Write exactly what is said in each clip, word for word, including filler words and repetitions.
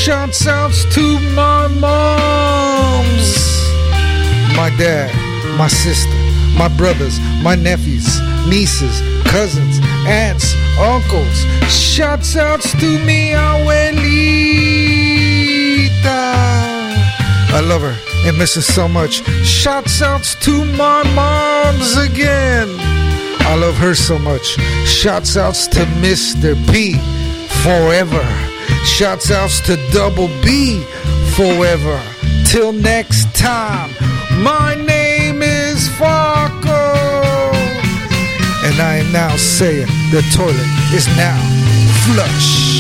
Shouts outs to my moms, my dad, my sister, my brothers, my nephews, nieces, cousins, aunts, uncles. Shouts outs to me abuelita. I love her and miss her so much. Shouts outs to my moms again. I love her so much. Shouts outs to Mister P forever. Shouts outs to Double B forever. Till next time, my name is Farco, and I am now saying the toilet is now flush.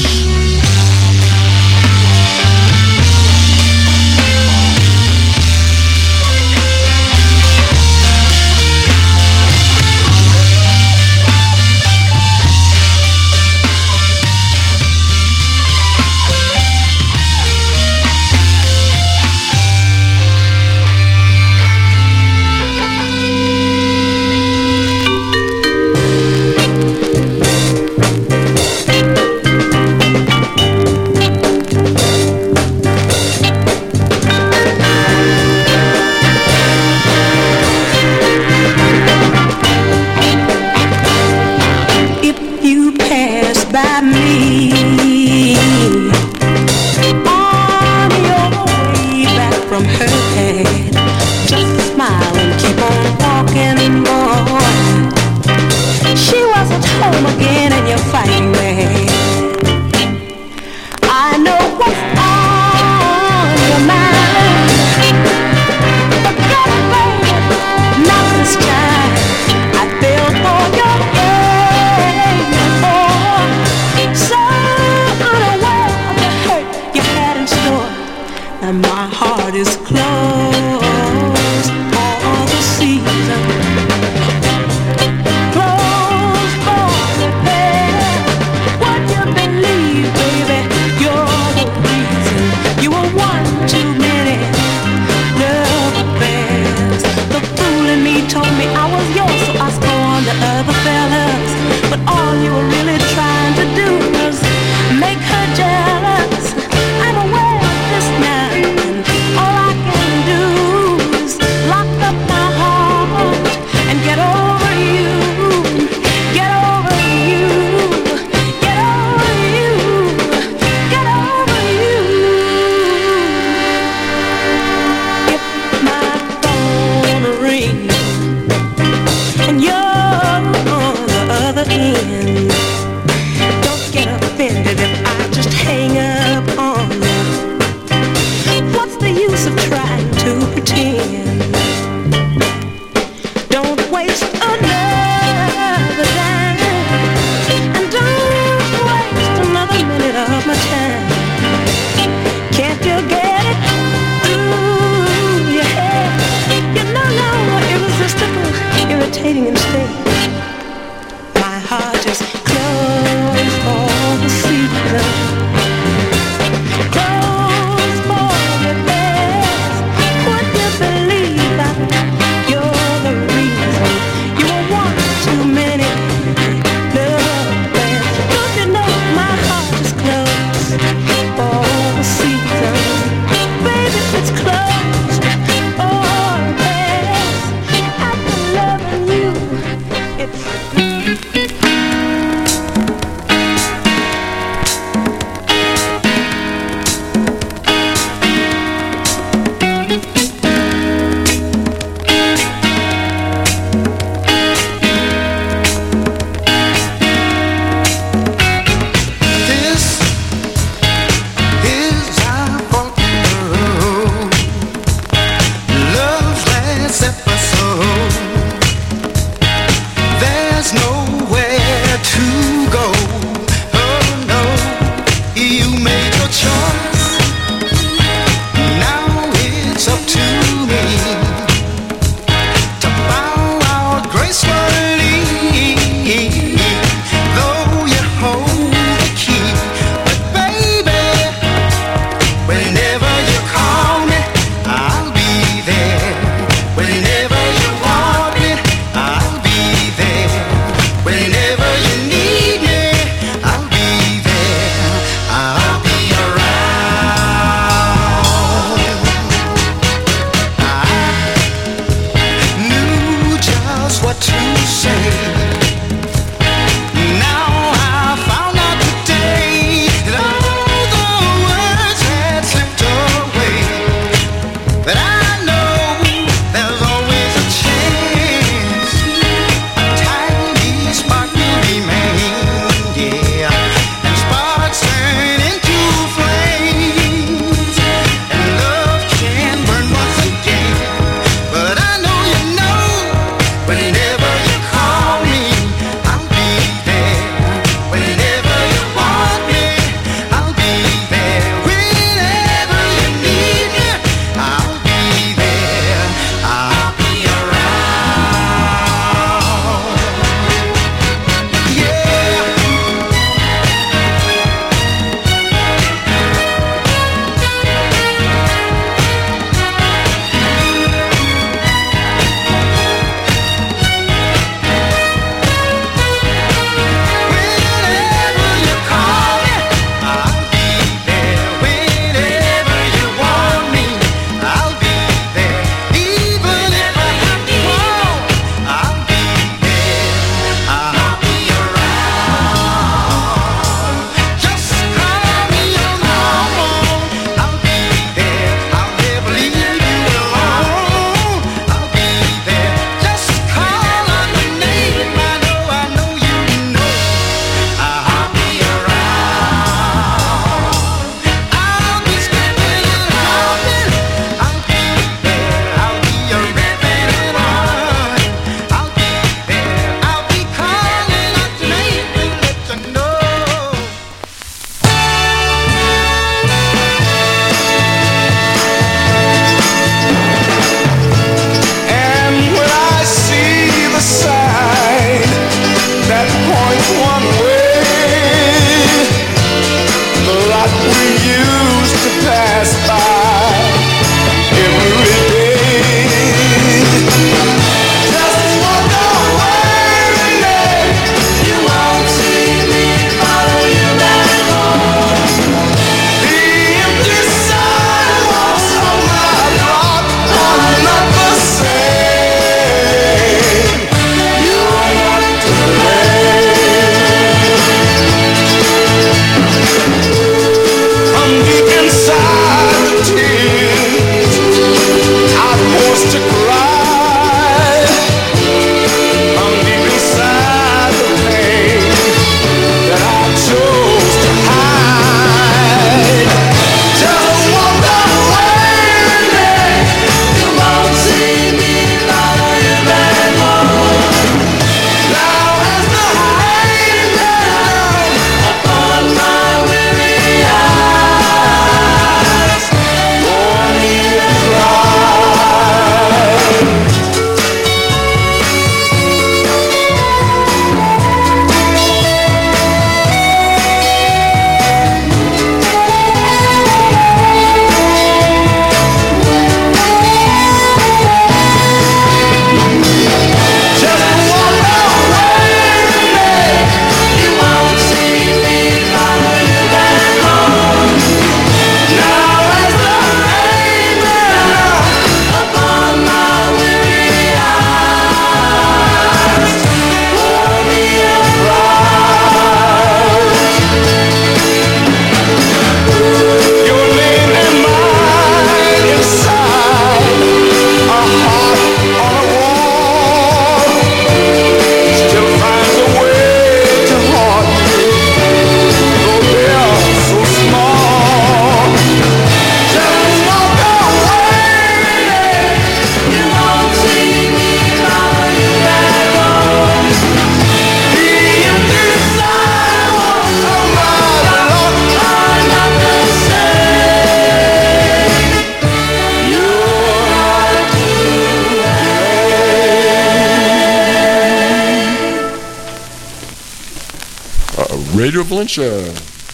Radio Valencia.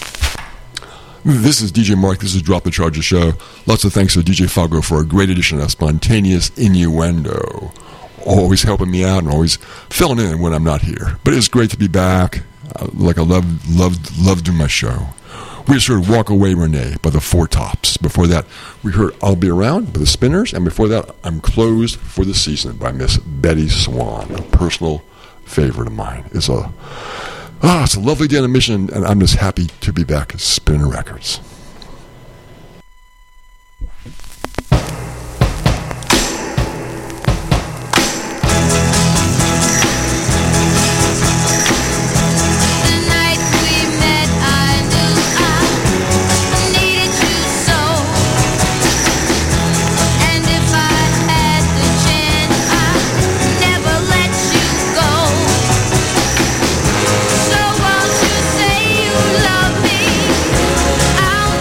This is D J Mark. This is Drop the Charger Show. Lots of thanks to D J Fago for a great edition of Spontaneous Innuendo. Always helping me out and always filling in when I'm not here. But it's great to be back. Uh, like I love, love, love doing my show. We just heard Walk Away Renee by the Four Tops. Before that, we heard I'll Be Around by the Spinners. And before that, I'm Closed for the Season by Miss Betty Swan, a personal favorite of mine. It's a, ah, it's a lovely day on the mission, and I'm just happy to be back at Spinner Records. Love me, I'll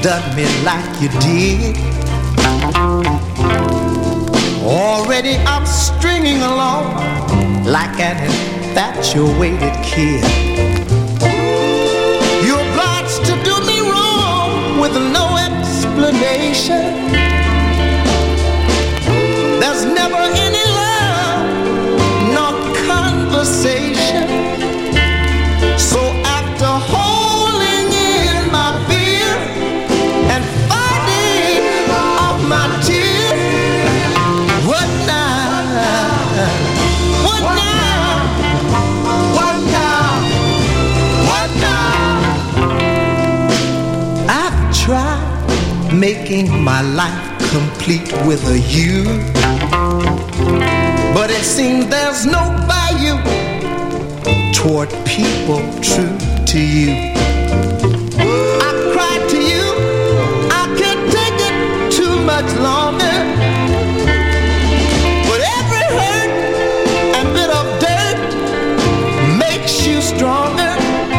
done me like you did. Already I'm stringing along like an infatuated kid. You're obliged to do me wrong with no explanation. There's never any love nor conversation. So after holding in my fear and fighting off my tears, what now? What now? What now? What now? I've tried making my life complete with a you, but it seems there's no value toward people true to you. I cried to you, I can't take it too much longer, but every hurt and bit of dirt makes you stronger.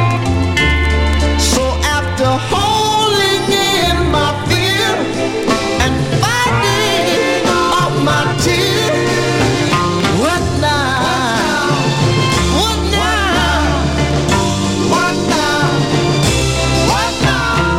So after holding in my fear and fighting off my tears, what now? What now? What now? What now?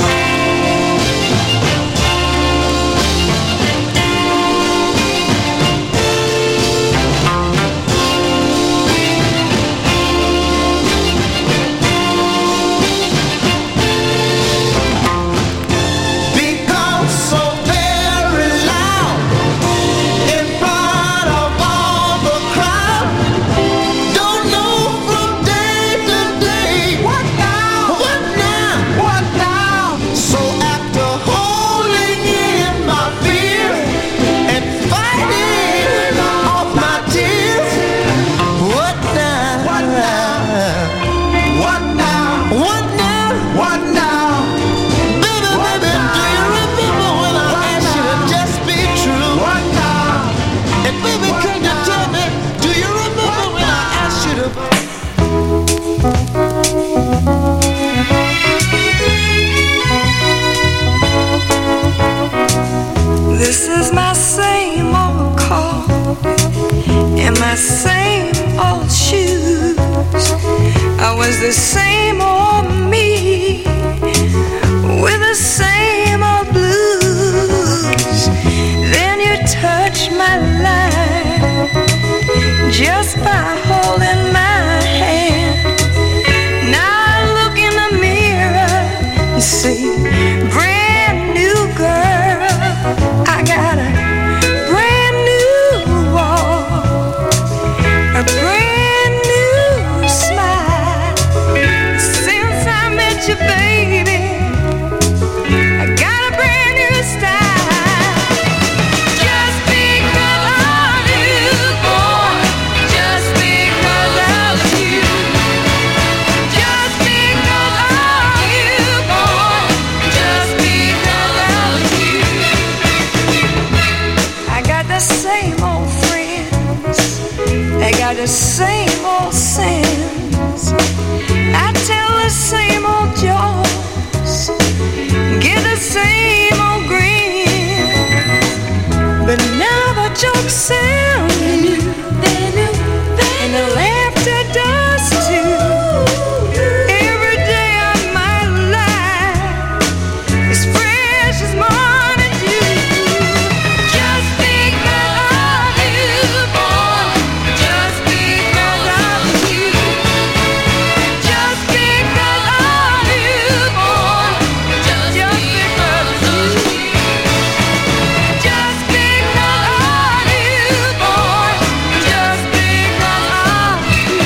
Become so very loud in front of all the crowd. Don't know from day to day. What now? What now? What now? So after holding in my fear and fighting off my tears, what now? What now? What now? What now? What now? Baby, baby, do you remember when I asked you to just be true? What now? And baby, can you tell me, do you remember when I asked you to? This is my same old car and my same old shoes. I was the same old me with the same old blues. Then you touched my life just by holding my hand. Now I look in the mirror and see brand new girl. I got a brand new walk, a brand new smile. Since I met you, baby, I got a brand new style. Just because of you, boy, just because of you. Just because of you, boy, just because of you. I got the same old friends, they got the same old sins. I tell the same old jokes, get the same old grins, but now the jokes sound new, and the laughter does too. Every day of my life is fresh as morning dew. Just because of you, boy, just because of you. Just because of you, boy, just because of you. Just because of you, boy, just because of you.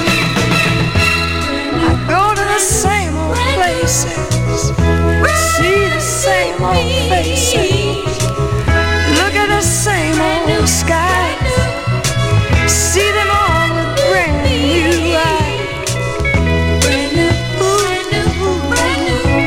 I go to the same old places, see the same old faces, look at the same old skies, see them all with brand new eyes. Brand new, brand new, brand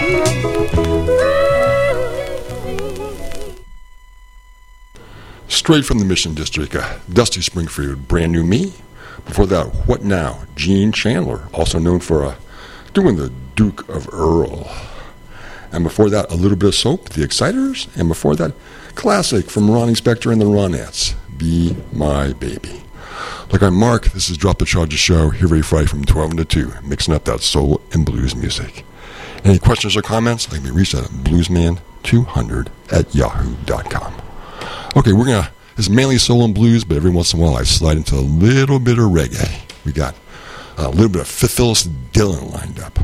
new. Straight from the Mission District, uh, Dusty Springfield, Brand New Me. Before that, What Now? Gene Chandler, also known for uh, doing the Duke of Earl. And before that, A Little Bit of Soap, The Exciters. And before that, classic from Ronnie Spector and the Ronettes, Be My Baby. Look, I'm Mark. This is Drop the Charges Show, here every Friday from twelve to two, mixing up that soul and blues music. Any questions or comments, let me reach out at bluesman two hundred at yahoo dot com. Okay, we're going to, it's mainly soul and blues, but every once in a while I slide into a little bit of reggae. We got a little bit of Phyllis Dillon lined up.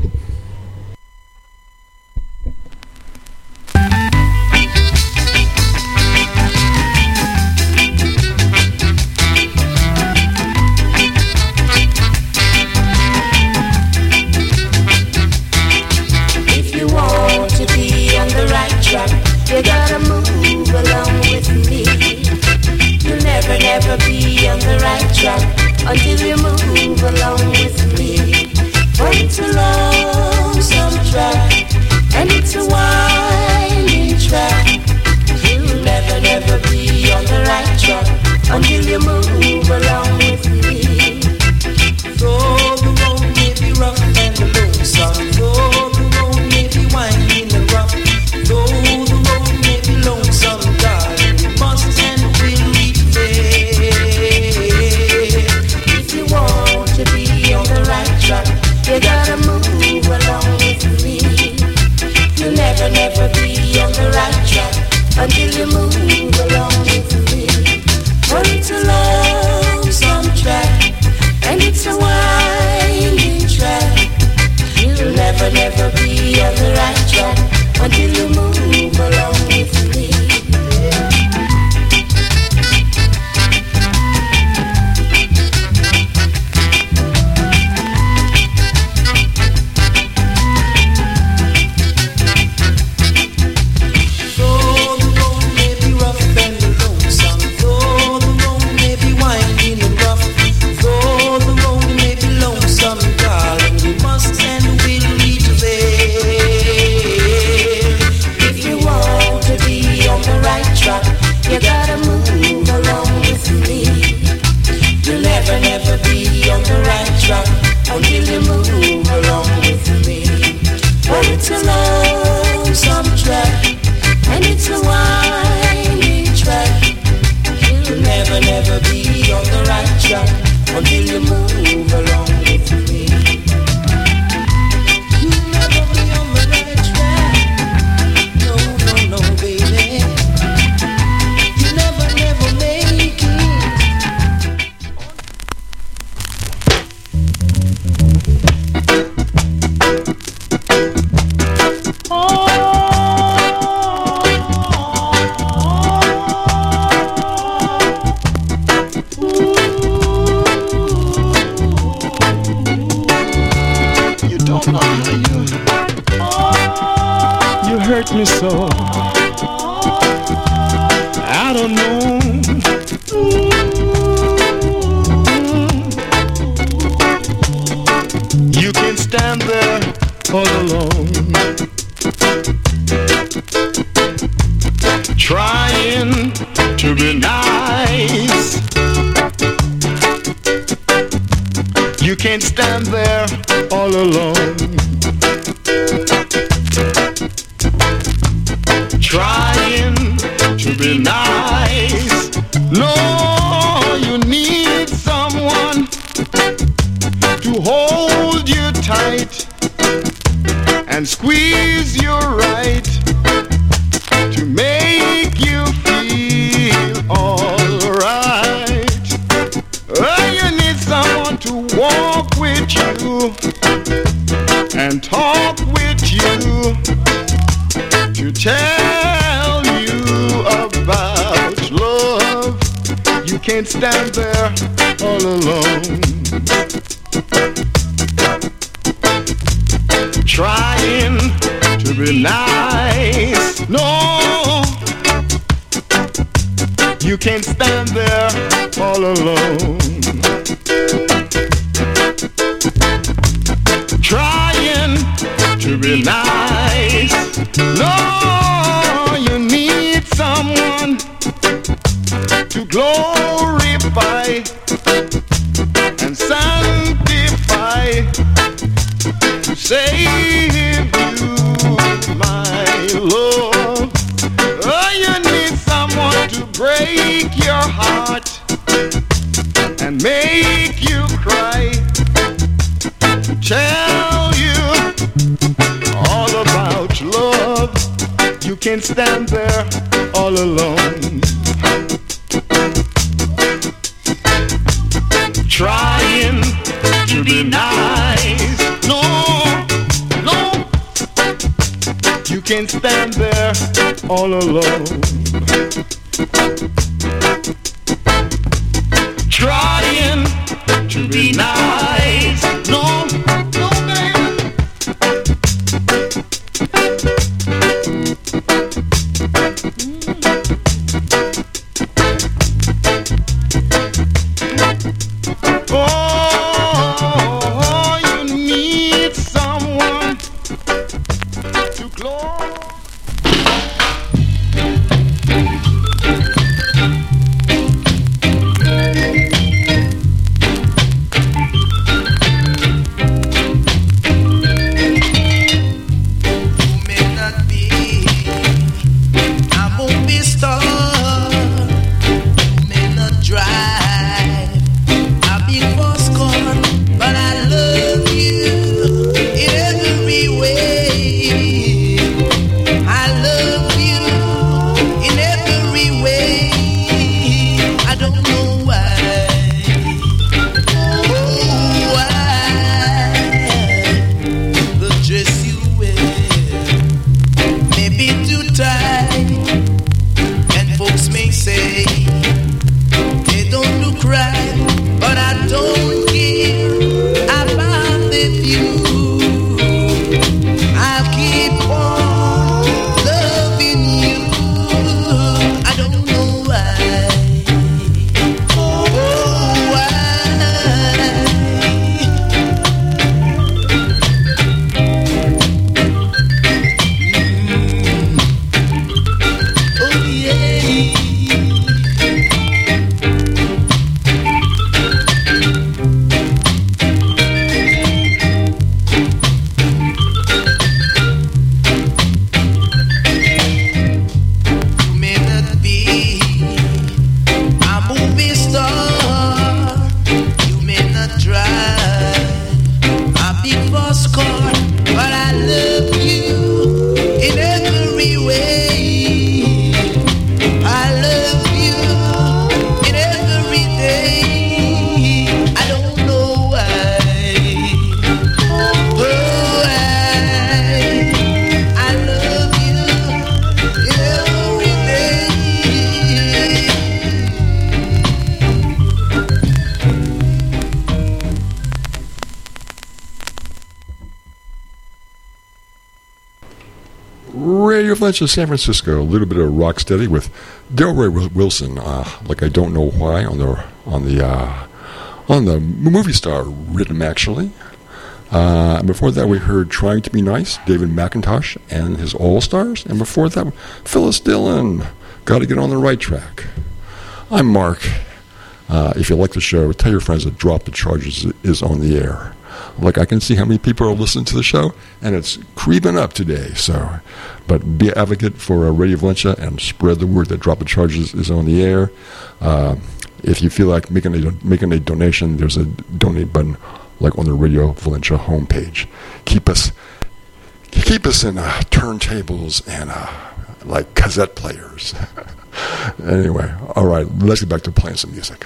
If you want to be on the right track, you gotta move along with me. You'll never, never be on the right track until you move along with me. For it's a lonesome track, and it's a winding track. You'll never, never be on the right track until you move along with me. Though the road may be rough and the lonesome, though the road may be winding and rough, though the road may be lonesome, darling, we must and will reach there. If you want to be on the right track, you gotta move along with me. You'll never, never be on the right track until you move along with me. For it's a lonesome track, and it's a winding track. You'll never, never be on the right track until you move along with me. Though the road may be rough and lonesome, though the road may be winding and rough, though the road may be lonesome, darling, we must and will reach there. If you want to be on the right track, you gotta move along with me. You'll never, never be on the right track until you move along with me. For it's a lonesome track, and it's a winding track. You'll never, never be on the right track until you move along with me. You'll never be on the right track. No, no, no, baby. You never, never make it. You don't know how you You hurt me so I don't know You can stand there all alone Trying to be nice You can't stand there all alone Trying to be nice No, you need someone To hold you tight And squeeze you right To make you feel alright Oh, you need someone to walk with you and talk with you to tell you about love. You can't stand there all alone, trying to be nice. No, you can't stand there all alone, trying to be nice. No, you need someone to glorify and sanctify, to save you, my can't stand there all alone. Trying to be nice. No, no. You can't stand there all alone. Trying to be nice. No, no, man. Oh, you need someone to close. Fletcher, San Francisco, a little bit of Rocksteady with Delroy Wilson, uh, like I don't know why, on the on the uh, on the movie star rhythm actually. Uh, and before that, we heard "Trying to Be Nice," David McIntosh and his All Stars, and before that, Phyllis Dillon, "Got to Get on the Right Track." I'm Mark. Uh, if you like the show, tell your friends that Drop the Charges is on the air. Like, I can see how many people are listening to the show, and it's creeping up today. So, but be an advocate for uh, Radio Valencia and spread the word that Drop the Charges is on the air. Uh, if you feel like making a making a donation, there's a donate button, like on the Radio Valencia homepage. Keep us keep us in uh, turntables and uh, like cassette players. Anyway, all right, let's get back to playing some music.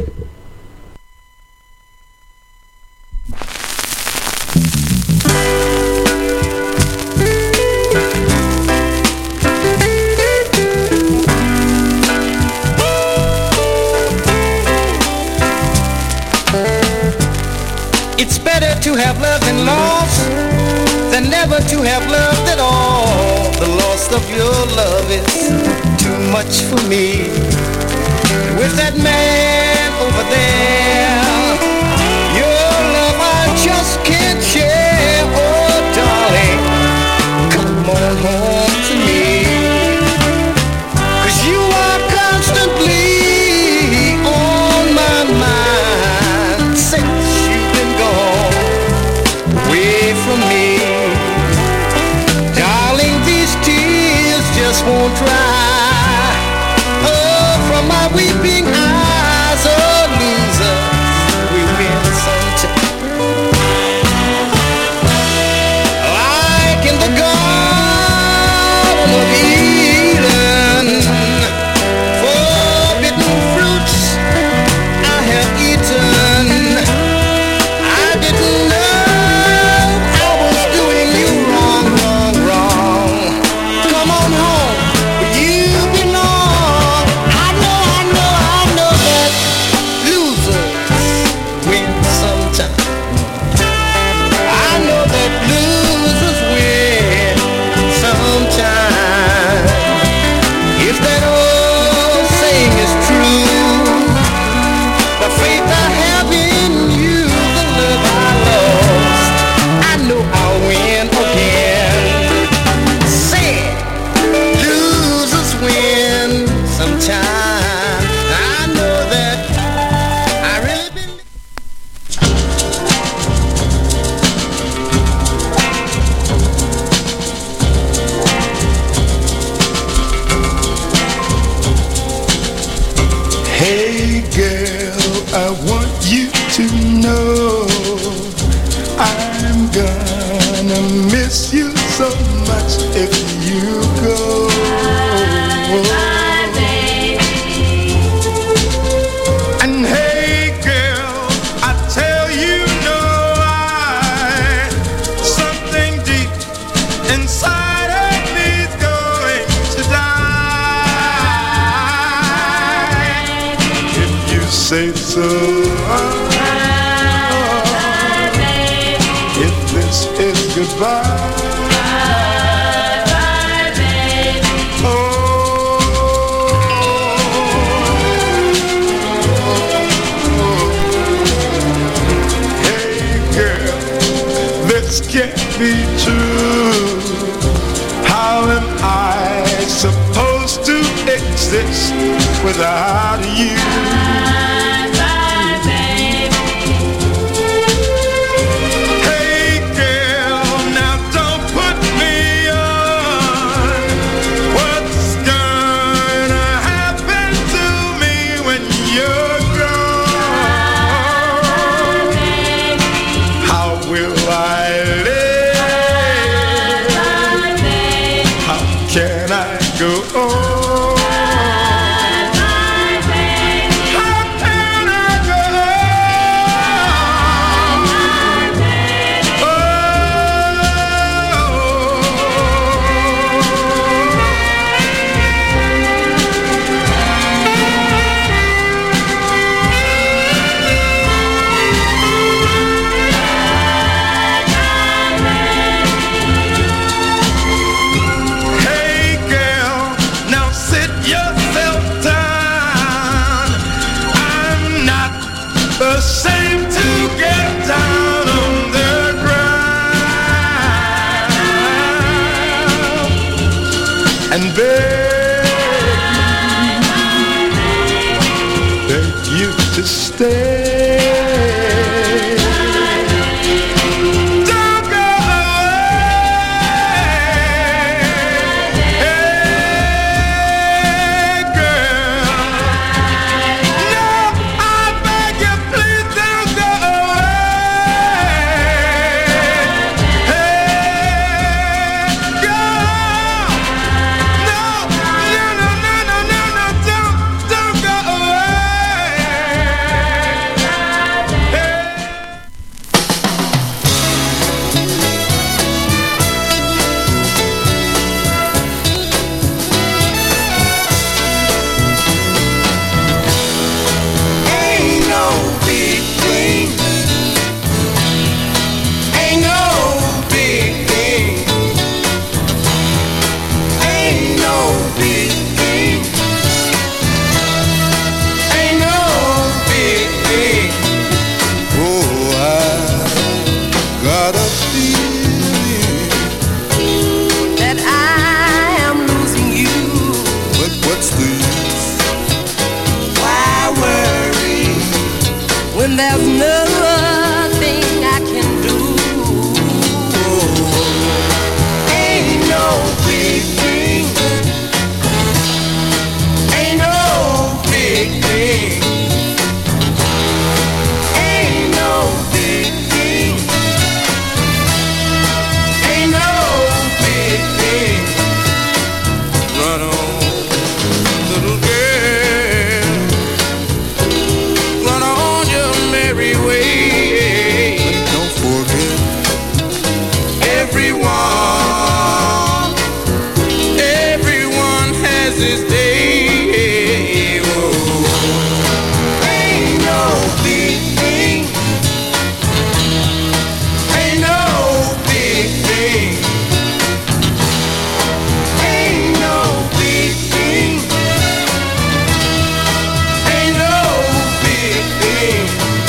It's better to have loved and lost than never to have loved at all. The loss of your love is too much for me. With that man over there, your love I just can't share. Oh, darling, come on home to me. 'Cause you are constantly on my mind since you've been gone away from me. Darling, these tears just won't dry. Oh, from my weeping eyes, oh, loser, we win sometime. Like in the Garden of Eden, goodbye. Bye, bye, baby. Oh, hey girl, this can't be true. How am I supposed to exist without you? Bye, bye, baby. Hey girl, now don't put me on. What's gonna happen to me when you're gone? How will I live? How can I go on? How can I go on? Hey girl, now sit yourself down. I'm not ashamed to get down on the ground and beg, beg you to stay. Don't go away. Hey, girl. No, I beg you, please don't go away. Hey, girl. No, no, no, no, no, no, no, don't, don't go away. Hey. Ain't no big thing. Ain't no big thing. Ain't no big thing. Ain't no big thing. Oh, I got a feeling That I am losing you. but what's the use? Why worry? When there's nothing I can do. Ain't no big thing. Ain't no big thing. Ain't no big thing. Ain't no big thing. Run on, little girl. Run on your merry way. Don't forget everyone. Everyone has his day. Oh. Ain't no big thing. Ain't no big thing. Ain't no big thing. Ain't no big thing.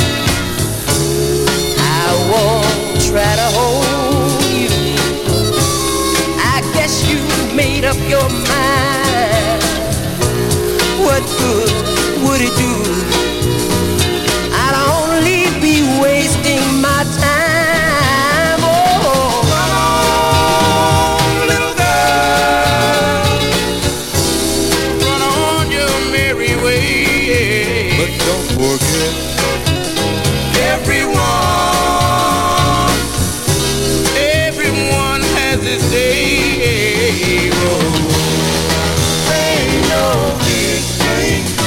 I won't try to hold you. I guess you made up your mind. What good would it do? I'd only be wasting my time. Oh, Run on, little girl. Run on your merry way. But don't forget everyone. Everyone has his day. Oh. Ain't no big thing.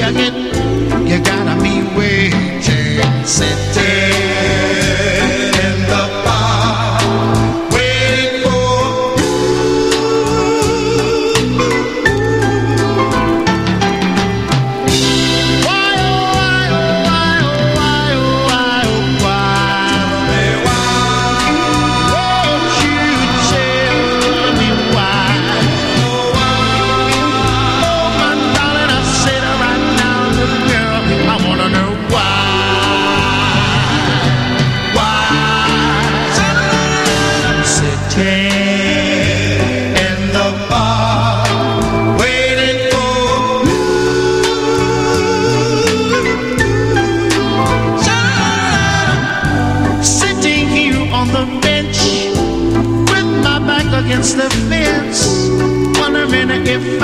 again. You gotta be waiting, sitting in the bar, waiting for why, oh, why, oh, why, oh, why, oh, why, oh, why, won't you tell me why? Oh, my darling, I said right now, little girl, I wanna know why. Why? Sitting in the bar, waiting for sitting here on the bench with my back against the fence, wondering if I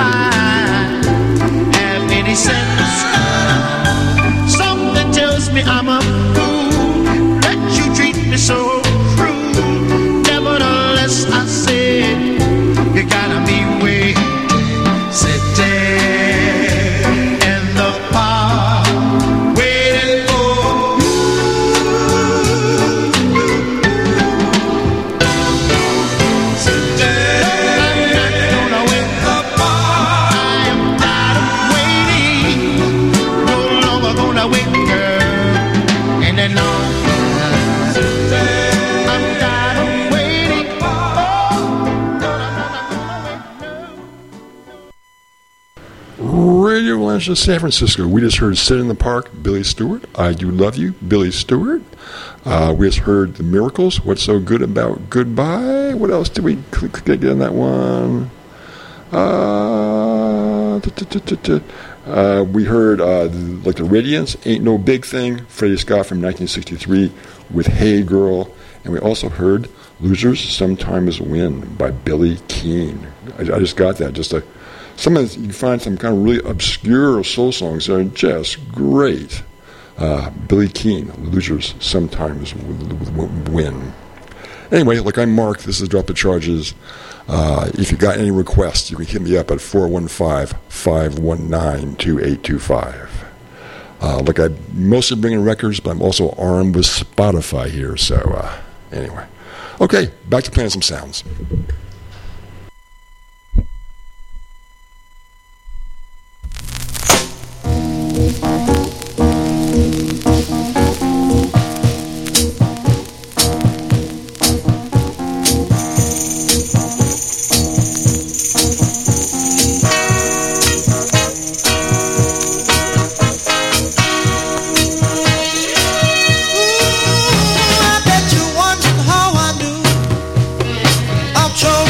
have any sense. Something tells me I'm a fool that you treat me so cruel. Nevertheless, I said you gotta be waiting, sitting in the park, waiting for sitting. I'm not gonna wait the bar. I am tired of waiting. No longer gonna wait, girl. And then on. I'm tired of waiting. Oh, no, no, no, no, no, no. Radio Valencia, San Francisco. We just heard Sit in the Park, Billy Stewart. I Do Love You, Billy Stewart. Uh, we just heard The Miracles, What's So Good About Goodbye. What else did we click, click, get on that one? Uh, t- t- t- t- t- uh, we heard uh, like the Radiance, Ain't No Big Thing, Freddie Scott from nineteen sixty-three with Hey Girl. And we also heard Losers Sometimes Win by Billy Keane. I, I just got that. Just a Sometimes you can find some kind of really obscure soul songs that are just great. Uh, Billy Keane, Losers Sometimes Win. Anyway, like I'm Mark, this is Drop the Charges. Uh, if you got any requests, you can hit me up at four one five, five one nine, two eight two five. Uh, like I'm mostly bringing records, but I'm also armed with Spotify here. So uh, anyway. Okay, back to playing some sounds. I bet you wondered how I knew I'm trouble.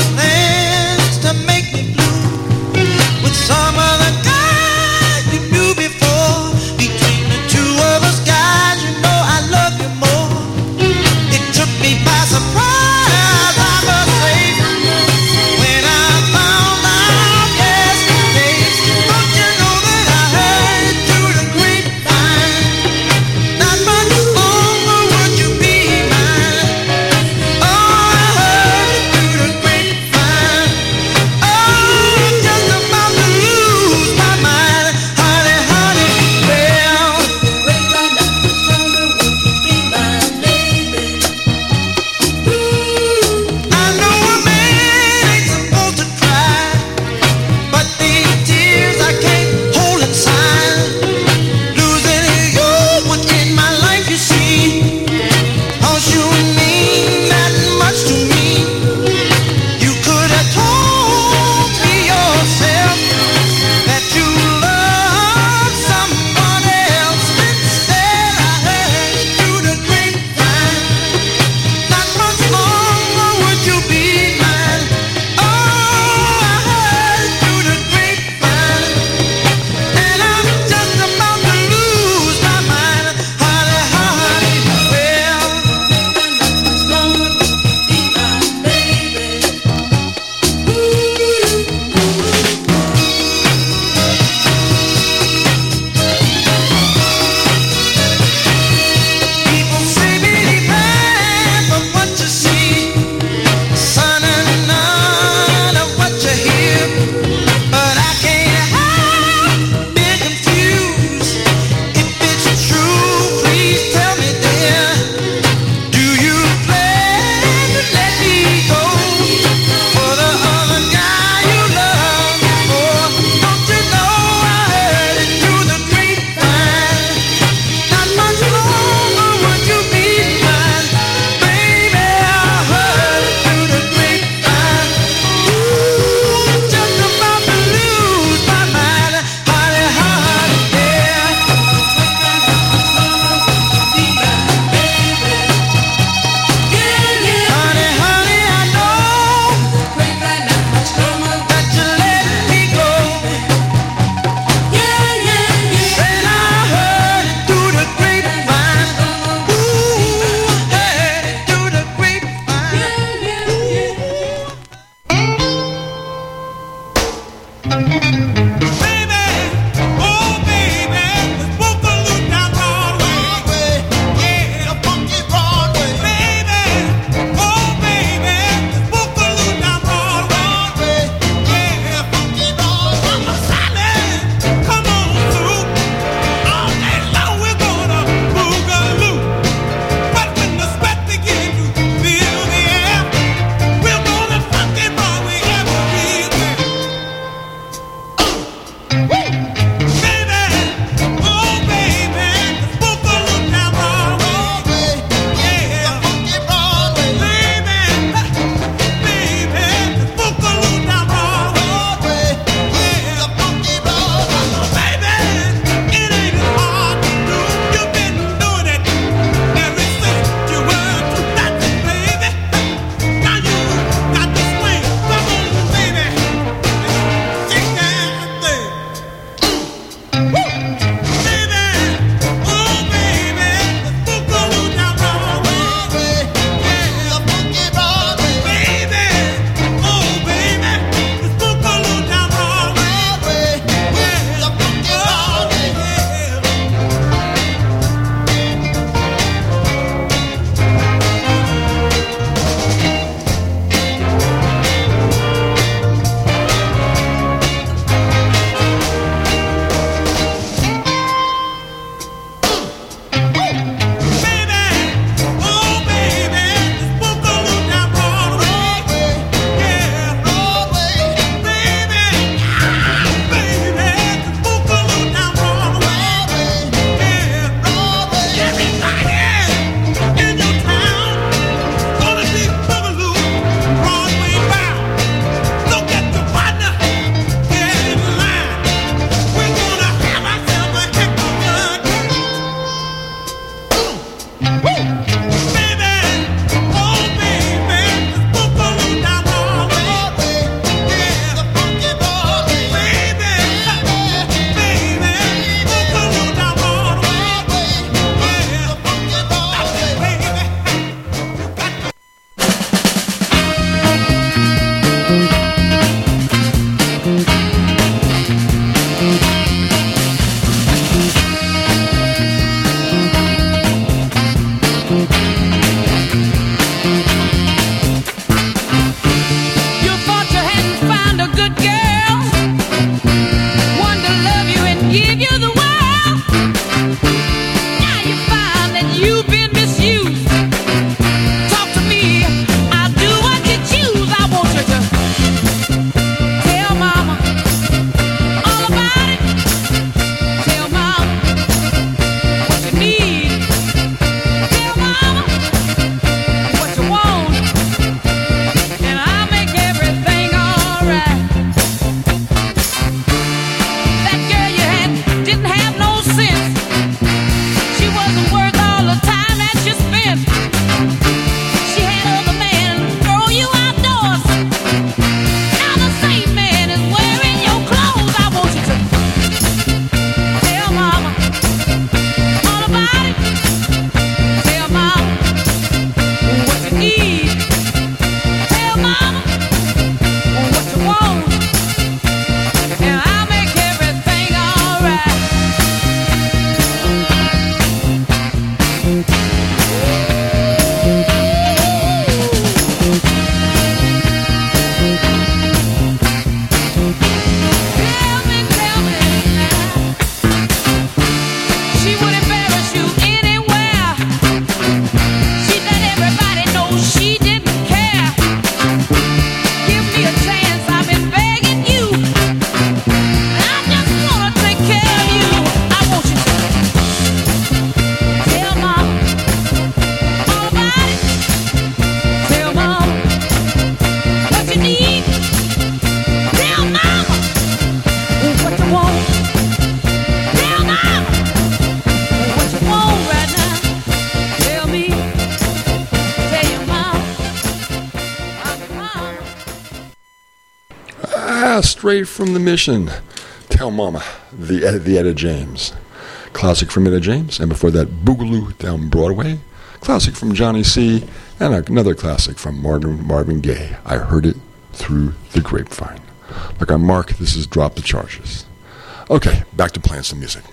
Straight from the Mission. Tell Mama, the, the Etta James. Classic from Etta James, and before that, Boogaloo Down Broadway. Classic from Johnny C, and another classic from Marvin, Marvin Gaye. I heard it through the grapevine. Like on Mark, this is Drop the Charges. Okay, back to playing some music.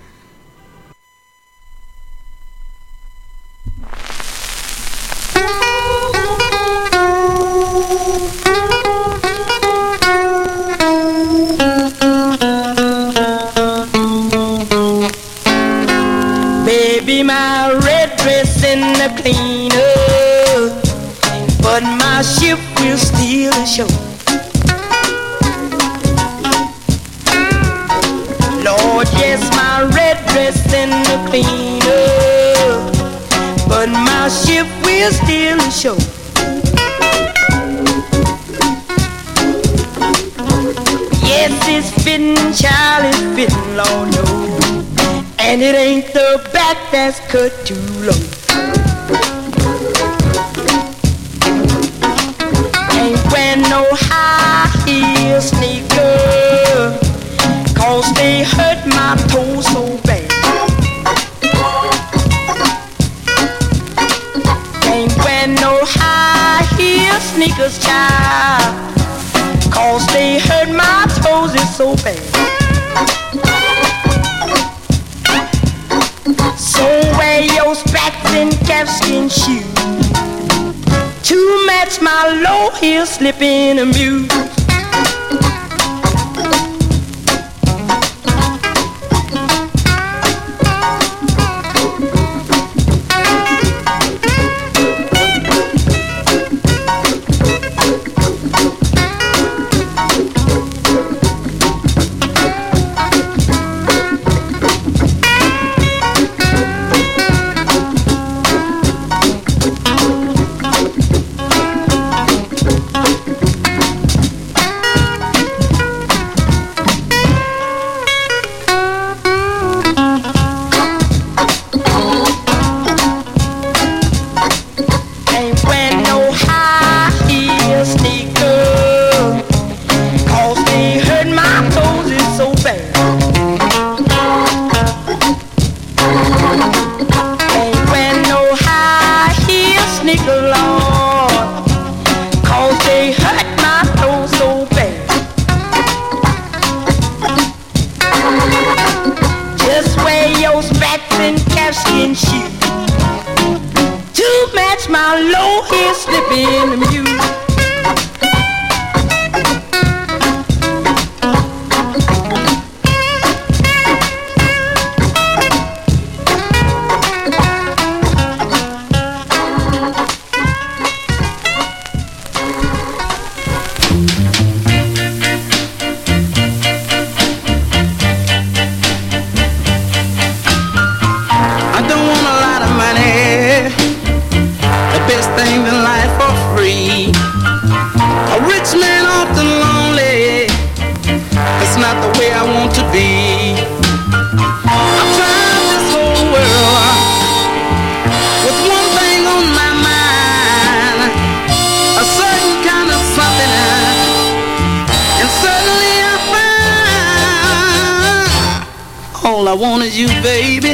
Baby, my red dress in the cleaner, but my ship will steal the show. Lord, yes, my red dress in the cleaner, but my ship will steal the show. Yes, it's fitting, child, it's fitting, Lord knows. And it ain't the back that's cut too low. Ain't wearing no high heel sneaker, cause they hurt my toes so bad. Ain't wearing no high heel sneakers, child, cause they hurt my toes is so bad. So wear your spats and calfskin shoes to match my low heel slipping amuse. the Lord, 'cause they hurt my soul so bad. Just wear your spats and calfskin shoes to match my low heel slipping mule. All I want is you, baby.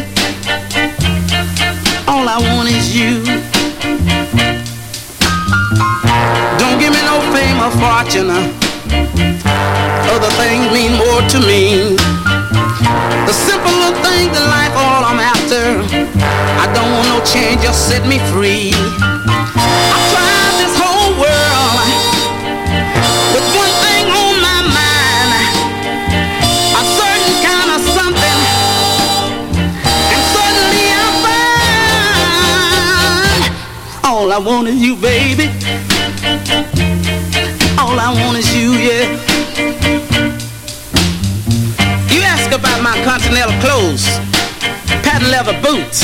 All I want is you. Don't give me no fame or fortune. Other things mean more to me. The simpler things in life, all I'm after. I don't want no change, just set me free. I tried this whole world with one thing on my mind, a certain kind of something, and suddenly I find all I want is you, baby. All I want is you, yeah. You ask about my continental clothes, patent leather boots.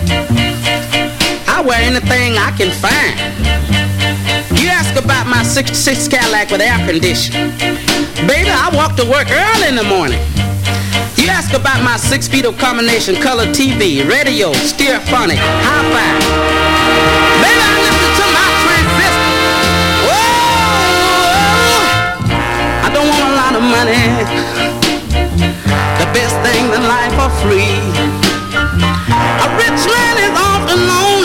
I wear anything I can find. You ask about my sixty-six Cadillac with air conditioning. Baby, I walk to work early in the morning. You ask about my six-speed combination color T V, radio, stereophonic, hi-fi,